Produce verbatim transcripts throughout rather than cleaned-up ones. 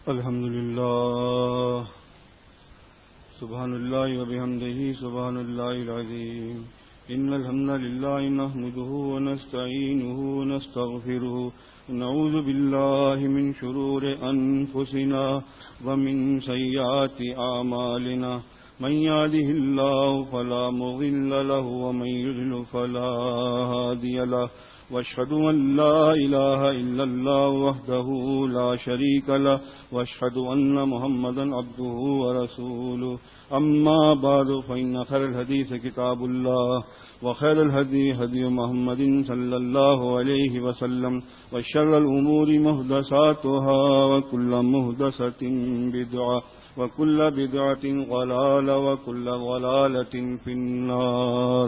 الحمد لله سبحان الله وبحمده سبحان الله العظيم إن الحمد لله نحمده ونستعينه ونستغفره ونعوذ بالله من شرور أنفسنا ومن سيئات أعمالنا من يهده الله فلا مضل له ومن يضلل فلا هادي له واشهد ان لا اله الا الله وحده لا شريك له واشهد ان محمدا عبده ورسوله اما بعد فان خير الحديث كتاب الله وخير الهدي هدي محمد صلى الله عليه وسلم وشر الامور محدثاتها وكل محدثة بدعة وكل بدعة ضلالة وكل ضلالة في النار.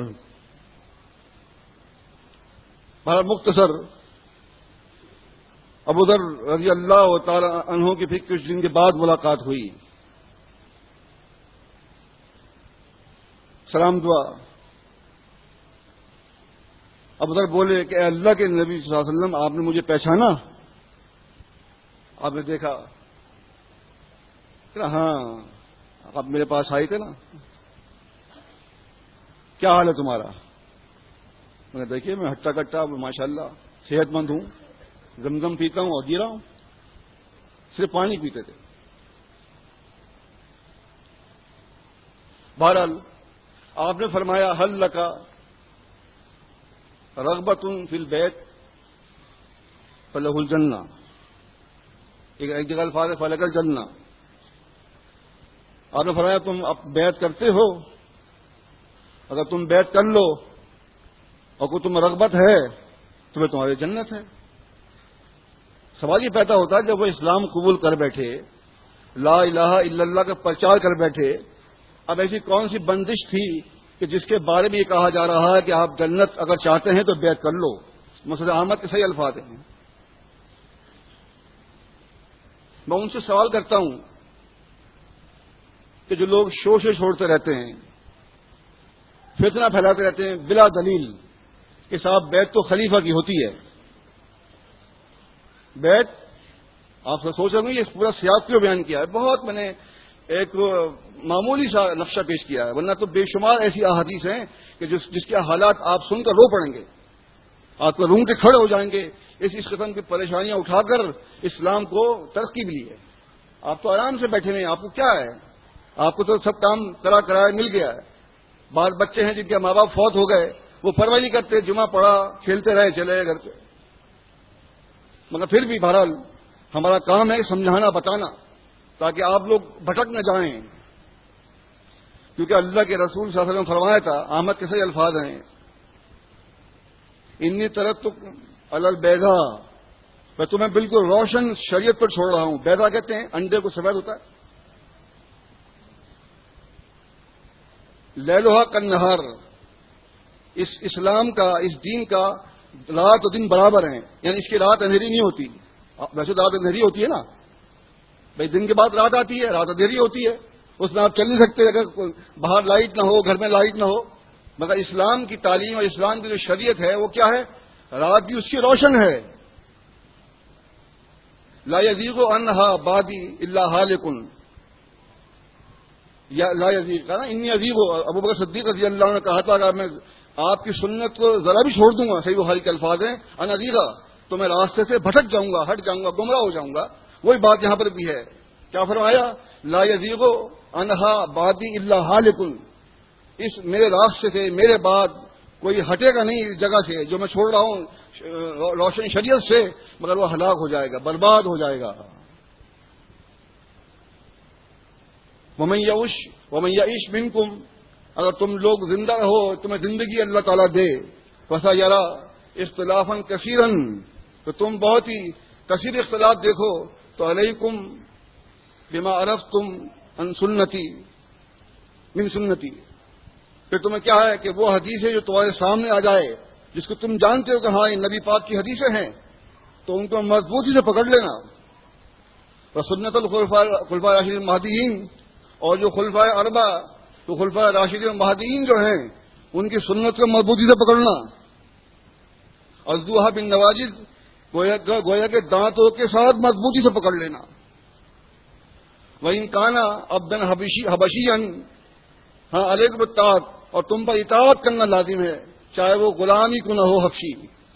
بہر مختصر ابو ذر رضی اللہ تعالی عنہ کی پھر کچھ دن کے بعد ملاقات ہوئی. سلام دعا. ابو ذر بولے کہ اے اللہ کے نبی صلی اللہ علیہ وسلم آپ نے مجھے پہچانا؟ آپ نے دیکھا کہ ہاں آپ میرے پاس آئے تھے نا, کیا حال ہے تمہارا؟ میں نے دیکھیے میں ہٹا کٹا ماشاء اللہ صحت مند ہوں, زمزم پیتا ہوں اور جی رہا ہوں. صرف پانی پیتے تھے. بہرحال آپ نے فرمایا حل لکا رغبت فی البیت فلہ الجنہ. ایک جگہ الفاظ ہے فلک الجنہ. آپ نے فرمایا تم اب بیعت کرتے ہو, اگر تم بیعت کر لو اور کوئی تمہیں رغبت ہے تمہیں تمہاری جنت ہے. سوال یہ پیدا ہوتا ہے جب وہ اسلام قبول کر بیٹھے, لا الہ الا اللہ کا پرچار کر بیٹھے, اب ایسی کون سی بندش تھی کہ جس کے بارے میں یہ کہا جا رہا ہے کہ آپ جنت اگر چاہتے ہیں تو بیعت کر لو. مسعود احمد کے صحیح الفاظ ہیں. میں ان سے سوال کرتا ہوں کہ جو لوگ شوشے چھوڑتے رہتے ہیں, فتنہ پھیلاتے رہتے ہیں بلا دلیل کہ صاحب بیعت تو خلیفہ کی ہوتی ہے. بیعت آپ سے سوچ رہے ہیں یہ پورا سیاق کیوں بیان کیا ہے؟ بہت میں نے ایک معمولی سا نقشہ پیش کیا ہے, ورنہ تو بے شمار ایسی احادیث ہیں کہ جس جس کے حالات آپ سن کر رو پڑیں گے, آپ کو رونگٹے کھڑے ہو جائیں گے. اس اس قسم کی پریشانیاں اٹھا کر اسلام کو ترقی ملی ہے. آپ تو آرام سے بیٹھے ہیں, آپ کو کیا ہے؟ آپ کو تو سب کام کرا کرائے مل گیا ہے. بال بچے ہیں جن کے ماں باپ فوت ہو گئے, وہ پرواہ نہیں کرتے, جمعہ پڑا کھیلتے رہے چلے گئے گھر پہ. مگر پھر بھی بہرحال ہمارا کام ہے سمجھانا بتانا تاکہ آپ لوگ بھٹک نہ جائیں, کیونکہ اللہ کے رسول صلی اللہ علیہ وسلم نے فرمایا تھا, احمد کے صحیح الفاظ ہیں, انی ترکتک علی البیضاء, میں تمہیں بالکل روشن شریعت پر چھوڑ رہا ہوں. بیضاء کہتے ہیں انڈے کو سفید ہوتا ہے, لیلھا کالنہار. اس اسلام کا, اس دین کا رات و دن برابر ہیں, یعنی اس کی رات اندھیری نہیں ہوتی. ویسے رات اندھیری ہوتی ہے نا بھائی, دن کے بعد رات آتی ہے, رات اندھیری ہوتی ہے, اس میں آپ چل نہیں سکتے اگر باہر لائٹ نہ ہو, گھر میں لائٹ نہ ہو. مگر اسلام کی تعلیم اور اسلام کی جو شریعت ہے وہ کیا ہے؟ رات بھی اس کی روشن ہے. لا یزیغ عنہا بعدی الا ہالک, یا لا یزیغ کا نا انی عزیب. ابو بکر صدیق رضی اللہ عنہ نے کہا تھا کہ میں آپ کی سنت کو ذرا بھی چھوڑ دوں گا, صحیح بخاری کے الفاظ ہیں, ان عزیغا, تو میں راستے سے بھٹک جاؤں گا, ہٹ جاؤں گا, گمراہ ہو جاؤں گا. وہی بات یہاں پر بھی ہے. کیا فرمایا؟ لا یزیغ عنہا بعدی الا ہالک. اس میرے راستے سے میرے بعد کوئی ہٹے گا نہیں اس جگہ سے جو میں چھوڑ رہا ہوں روشن شریعت سے, مگر وہ ہلاک ہو جائے گا, برباد ہو جائے گا. ومن یعش ومن یعش منکم, اگر تم لوگ زندہ رہو, تمہیں زندگی اللہ تعالیٰ دے, فسیرا اختلافا کثیرا, تو تم بہت ہی کثیر اختلاف دیکھو. تو علیکم بما عرفتم عن سنتی من سنتی, پھر تمہیں کیا ہے کہ وہ حدیثیں جو تمہارے سامنے آ جائے جس کو تم جانتے ہو کہ ہاں یہ نبی پاک کی حدیثیں ہیں, تو ان کو مضبوطی سے پکڑ لینا. اور سنت الخلفاء راشدین المہدیین, اور جو خلفائے اربع تو خلفائے راشدین المہدیین جو ہیں ان کی سنت کو مضبوطی سے پکڑنا. ازدوہا بن نواجد, گویا کے دانتوں کے ساتھ مضبوطی سے پکڑ لینا. وَإِن كَانَ عَبْدًا حَبَشِيًّا، ہاں علیکم الطاعت، اور تم پر اطاعت کرنا لازم ہے، چاہے وہ غلامی کو نہ ہو حبشی۔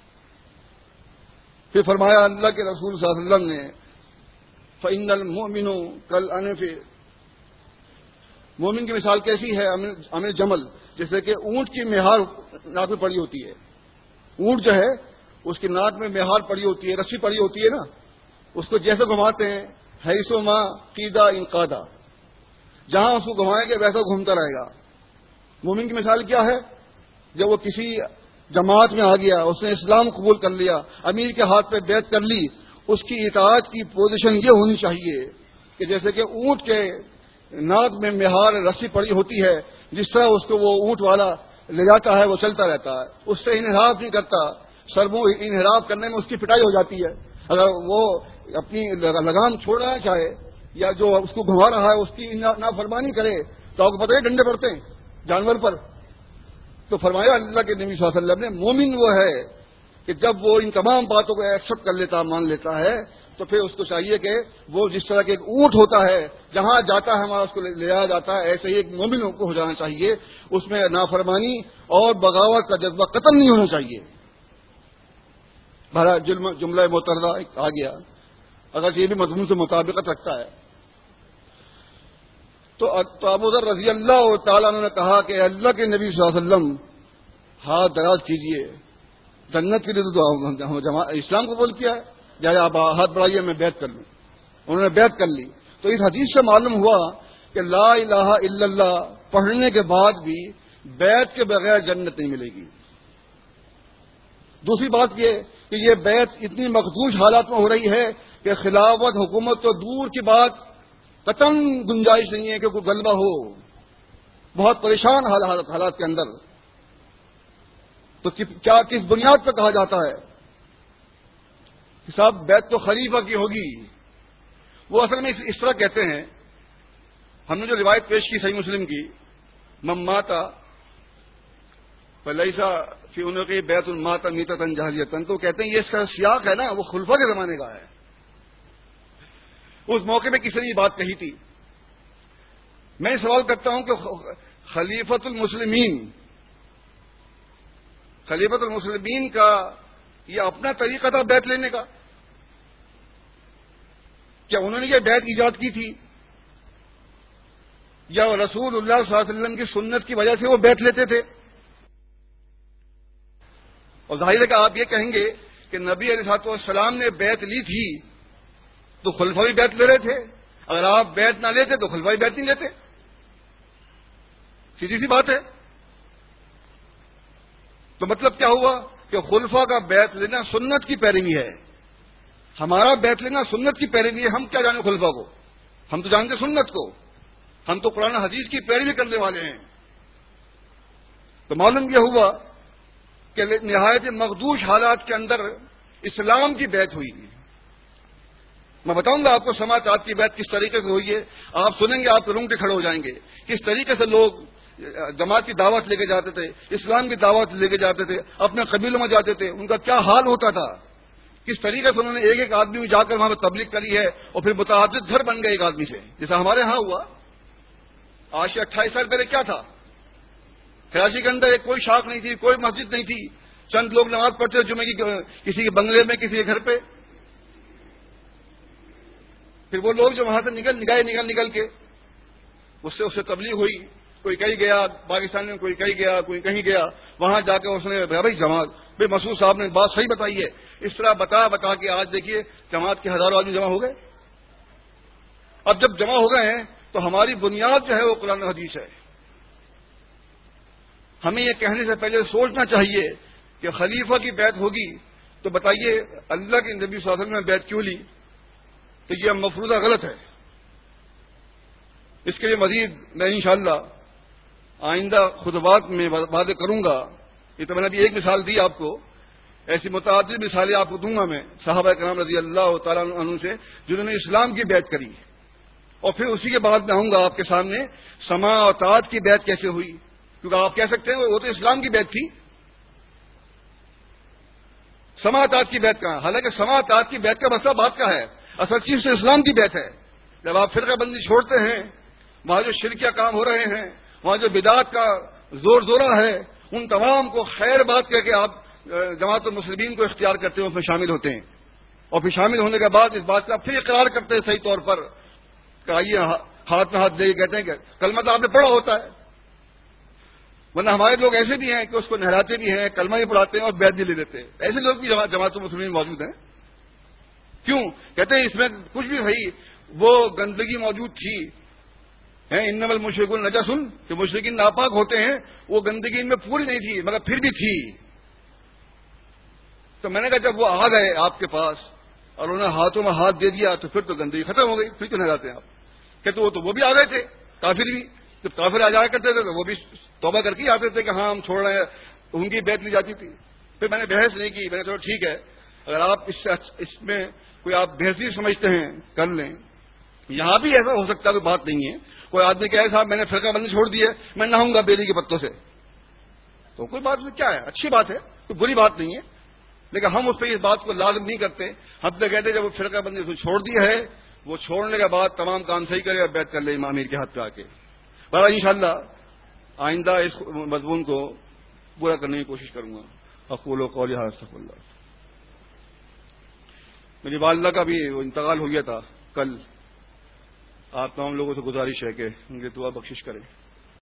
پھر فرمایا اللہ کے رسول صلی اللہ علیہ وسلم نے فَإِنَّ الْمُؤْمِنُ كَالْأَنْفِ، مومن کی مثال کیسی ہے؟ امن جمل، جیسے کہ اونٹ کی مہار ناک میں پڑی ہوتی ہے، اونٹ جو ہے اس کی ناک میں مہار پڑی ہوتی ہے، رسی پڑی ہوتی ہے نا، اس کو جیسے گھماتے ہیں حیثو ما قیدا انقادا، جہاں اس کو گھمائیں گے ویسا گھومتا رہے گا۔ مومن کی مثال کیا ہے؟ جب وہ کسی جماعت میں آ گیا، اس نے اسلام قبول کر لیا، امیر کے ہاتھ پہ بیعت کر لی، اس کی اطاعت کی پوزیشن یہ ہونی چاہیے کہ جیسے کہ اونٹ کے ناک میں مہار رسی پڑی ہوتی ہے، جس طرح اس کو وہ اونٹ والا لے جاتا ہے وہ چلتا رہتا ہے، اس سے انحراف نہیں کرتا، سربو انحراف کرنے میں اس کی پٹائی ہو جاتی ہے۔ اگر وہ اپنی لگام چھوڑنا چاہے یا جو اس کو گھما رہا ہے اس کی نافرمانی کرے تو آپ کو پتہ ہے ڈنڈے پڑتے ہیں جانور پر۔ تو فرمایا اللہ کے نبی صلی اللہ علیہ وسلم نے مومن وہ ہے کہ جب وہ ان تمام باتوں کو ایکسپٹ کر لیتا، مان لیتا ہے، تو پھر اس کو چاہیے کہ وہ جس طرح کے ایک اونٹ ہوتا ہے جہاں جاتا ہے ہمارا اس کو لے جایا جاتا ہے، ایسے ہی ایک مومن کو ہو جانا چاہیے، اس میں نافرمانی اور بغاوت کا جذبہ قتل نہیں ہونا چاہیے۔ بھلا جملہ متردہ آ گیا، اگر یہ بھی مضمون سے مطابقت رکھتا ہے تو ابو ذر رضی اللہ تعالیٰ عنہ نے کہا کہ اللہ کے نبی صلی اللہ علیہ وسلم ہاتھ دراز کیجئے، جنت کے لیے تو اسلام قبول کیا ہے، جائے آپ ہاتھ بڑھائیے میں بیعت کر لوں۔ انہوں نے بیعت کر لی۔ تو اس حدیث سے معلوم ہوا کہ لا الہ الا اللہ پڑھنے کے بعد بھی بیعت کے بغیر جنت نہیں ملے گی۔ دوسری بات یہ کہ یہ بیعت اتنی مخدوش حالات میں ہو رہی ہے کہ خلافت حکومت تو دور کی بات، قطعاً گنجائش نہیں ہے کہ کوئی غلبہ ہو، بہت پریشان حالات حالات کے اندر۔ تو کیا کس بنیاد پہ کہا جاتا ہے کہ صاحب بیعت تو خلیفہ کی ہوگی؟ وہ اصل میں اس طرح کہتے ہیں، ہم نے جو روایت پیش کی صحیح مسلم کی، من ماتا فلیسا فی عنقہ بیعۃ مات میتۃ جاہلیۃ، تو کہتے ہیں یہ اس کا سیاق ہے نا وہ خلفاء کے زمانے کا ہے۔ اس موقع میں کسی نے یہ بات کہی تھی۔ میں سوال کرتا ہوں کہ خلیفۃ المسلمین خلیفۃ المسلمین کا یہ اپنا طریقہ تھا بیعت لینے کا؟ کیا انہوں نے یہ بیعت ایجاد کی تھی یا رسول اللہ صلی اللہ علیہ وسلم کی سنت کی وجہ سے وہ بیعت لیتے تھے؟ اور ظاہر ہے کہ آپ یہ کہیں گے کہ نبی علیہ الصلوۃ والسلام نے بیعت لی تھی تو خلفاء بھی بیعت لے رہے تھے، اگر آپ بیعت نہ لیتے تو خلفاء بھی بیعت نہیں لیتے، سیدھی سی بات ہے۔ تو مطلب کیا ہوا کہ خلفاء کا بیعت لینا سنت کی پیروی ہے، ہمارا بیعت لینا سنت کی پیروی ہے۔ ہم کیا جانے خلفاء کو، ہم تو جانتے سنت کو، ہم تو قرآن حدیث کی پیروی کرنے والے ہیں۔ تو معلوم یہ ہوا کہ نہایت مخدوش حالات کے اندر اسلام کی بیعت ہوئی۔ میں بتاؤں گا آپ کو سماعت کی بیعت کس طریقے سے ہوئی ہے، آپ سنیں گے آپ تو رونگٹے کھڑے ہو جائیں گے، کس طریقے سے لوگ جماعت کی دعوت لے کے جاتے تھے، اسلام کی دعوت لے کے جاتے تھے، اپنے قبیلوں میں جاتے تھے، ان کا کیا حال ہوتا تھا، کس طریقے سے انہوں نے ایک ایک آدمی جا کر وہاں پہ تبلیغ کری ہے اور پھر متعدد گھر بن گئے ایک آدمی سے، جیسا ہمارے ہاں ہوا۔ آج سے اٹھائیس سال پہلے کیا تھا؟ کراچی کے اندر ایک کوئی شاخ نہیں تھی، کوئی مسجد نہیں تھی، چند لوگ نماز پڑھتے جمعے کی کسی کے بنگلے میں کسی کے گھر پہ۔ پھر وہ لوگ جو وہاں سے نکل نکال نکل نکل کے اس سے اس سے تبلیغ ہوئی، کوئی کہیں گیا پاکستان میں، کوئی کہیں گیا، کوئی کہیں گیا، وہاں جا کے اس نے بھائی جماعت بھائی مسعود صاحب نے بات صحیح بتائی ہے، اس طرح بتا بتا کے آج دیکھیے جماعت کے ہزاروں آدمی جمع ہو گئے۔ اب جب جمع ہو گئے ہیں تو ہماری بنیاد جو ہے وہ قرآن حدیث ہے۔ ہمیں یہ کہنے سے پہلے سوچنا چاہیے کہ خلیفہ کی بیعت ہوگی تو بتائیے اللہ کے نبی صلی اللہ علیہ وسلم نے بیعت کیوں لی؟ تو یہ مفروضہ غلط ہے۔ اس کے لیے مزید میں انشاءاللہ آئندہ خطبات میں باتیں کروں گا۔ یہ تو میں نے ابھی ایک مثال دی آپ کو، ایسی متعدد مثالیں آپ کو دوں گا میں صحابہ کرام رضی اللہ تعالیٰ عنہ سے جنہوں نے اسلام کی بیعت کری، اور پھر اسی کے بعد میں آؤں گا آپ کے سامنے سماع اور طاعت کی بیعت کیسے ہوئی، کیونکہ آپ کہہ سکتے ہیں وہ تو اسلام کی بیعت تھی، سماع طاعت کی بیعت کہاں؟ حالانکہ سماع طاعت کی بیعت کا مسئلہ بات کا ہے، اصل چیز تو اسلام کی بیعت ہے۔ جب آپ فرقہ بندی چھوڑتے ہیں، وہاں جو شرکیہ کام ہو رہے ہیں، وہاں جو بدعات کا زور زورہ ہے، ان تمام کو خیر بات کہہ کے آپ جماعت المسلمین کو اختیار کرتے ہیں، اس میں شامل ہوتے ہیں، اور پھر شامل ہونے کے بعد اس بات کا پھر اقرار کرتے ہیں صحیح طور پر کہ آئیے ہاتھ میں ہاتھ دے کے کہتے ہیں کہ کلمہ تو آپ نے پڑھا ہوتا ہے. ورنہ ہمارے لوگ ایسے بھی ہیں کہ اس کو نہلاتے بھی ہیں، کلمہ بھی پڑھاتے ہیں اور بیعت بھی لے لیتے ہیں. ایسے لوگ بھی جماعت المسلمین موجود ہیں. کیوں؟ کہتے ہیں اس میں کچھ بھی صحیح وہ گندگی موجود تھی، انما المشرکون نجس، کہ مشرکین ناپاک ہوتے ہیں، وہ گندگی ان میں پوری نہیں تھی مگر پھر بھی تھی. تو میں نے کہا جب وہ آ گئے آپ کے پاس اور انہوں نے ہاتھوں میں ہاتھ دے دیا تو پھر تو گندگی ختم ہو گئی، پھر کیوں نہلاتے ہیں آپ؟ کہتے وہ تو وہ بھی آ گئے تھے، کافر بھی، جب کافر آ جایا کرتے تھے تو وہ بھی توبہ کر کے آتے تھے کہ ہاں ہم چھوڑ رہے ہیں، ان کی بیعت لی جاتی تھی. پھر میں نے بحث نہیں کی، میں نے کہا ٹھیک ہے، اگر آپ اس اس میں کوئی آپ بحثی سمجھتے ہیں کر لیں. یہاں بھی ایسا ہو سکتا ہے، کوئی بات نہیں ہے. کوئی آدمی کہے صاحب میں نے فرقہ بندی چھوڑ دی ہے، میں نہاؤں گا بیلی کے پتوں سے، تو کوئی بات نہیں، کیا ہے، اچھی بات ہے، کوئی بری بات نہیں ہے. لیکن ہم اس پہ اس بات کو لازم نہیں کرتے. ہم تو کہتے جب وہ فرقہ بندی اس چھوڑ دیا ہے، وہ چھوڑنے کے بعد تمام کام صحیح کرے اور بیعت کر لے امام امیر کے ہاتھ پہ آ کے. بہرحال انشاءاللہ آئندہ اس مضمون کو پورا کرنے کی کوشش کروں گا. اقول قولی ھذا استغفر اللہ. میری والدہ کا بھی وہ انتقال ہو گیا تھا کل. آپ تمام لوگوں سے گزارش ہے کہ ان کی دعا بخشش کریں.